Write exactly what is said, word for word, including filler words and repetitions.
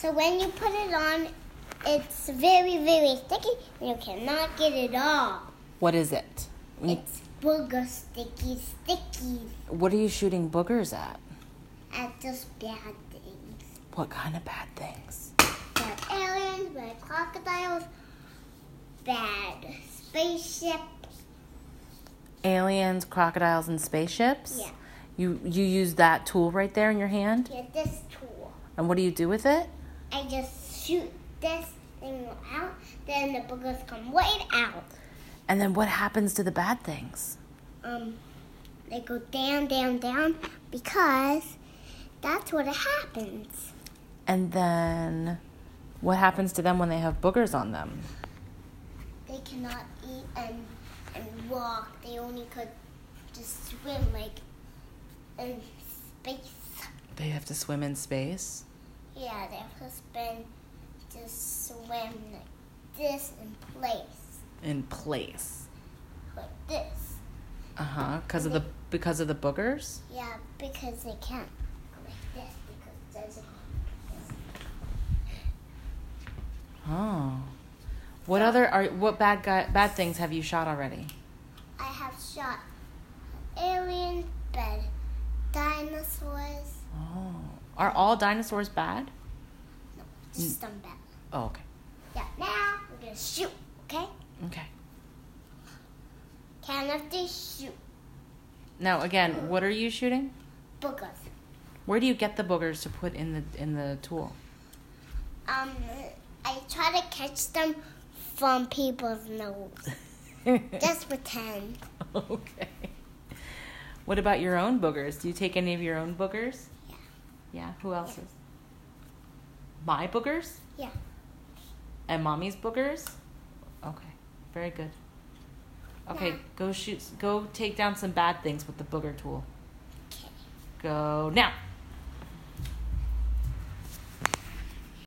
So when you put it on, it's very, very sticky, and you cannot get it off. What is it? When you- It's booger sticky sticky What are you shooting boogers at? at just bad things. What kind of bad things? Bad aliens, bad crocodiles, bad spaceship. Aliens, crocodiles, and spaceships? Yeah. You you use that tool right there in your hand? Get this tool. And what do you do with it? I just shoot this thing out, then the boogers come right out. And then what happens to the bad things? Um, they go down, down, down, because that's what happens. And then what happens to them when they have boogers on them? They cannot eat and and walk. They only could just swim like in space. They have to swim in space? Yeah, they have to spin, just swim like this in place, In place. like this. Uh-huh. Because of the because of the boogers? Yeah, because they can't go like this because there's a Oh. What other are what bad guy bad things have you shot already? I have shot alien bed, dinosaurs. Oh. Are all dinosaurs bad? No, just some bad. Oh, okay. Yeah, now we're gonna shoot, okay? Okay. Count of three, shoot. Now again, what are you shooting? Boogers. Where do you get the boogers to put in the in the tool? Um, I try to catch them from people's nose. Just pretend. Okay. What about your own boogers? Do you take any of your own boogers? Yeah. Yeah. Who else Yeah. is? My boogers? Yeah. And mommy's boogers? Okay. Very good. Okay, Yeah. go shoot. Go take down some bad things with the booger tool. Okay. Go now.